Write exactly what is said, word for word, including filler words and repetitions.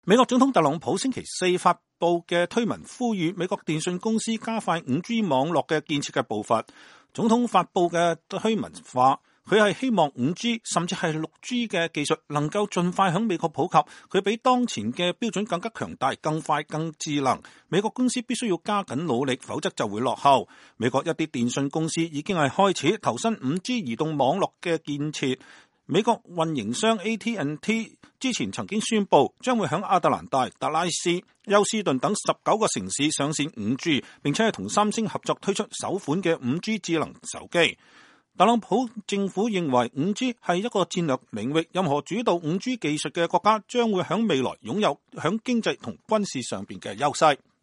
美國總統特朗普星期四發布嘅推文呼籲美國電信公司加快 五 G 網絡嘅建設嘅步伐。總統發布嘅推文話，佢係希望 五 G 甚至係六 G 嘅技術能夠盡快響美國普及，佢比當前嘅標準更加強大、更快、更智能。美國公司必須要加緊努力，否則就會落後。美國一啲電信公司已經係開始投身 五 G 移動網絡嘅建設。美國運營商 A T and T 之前曾經宣布將會響亞特蘭大、達拉斯、休斯頓等十九個城市上線 五 G， 並且係同三星合作推出首款嘅 五 G 智能手機。特朗普政府認為 五 G 係一個戰略領域，任何主導 五 G 技術嘅國家將會響未來擁有響經濟同軍事上邊嘅優勢。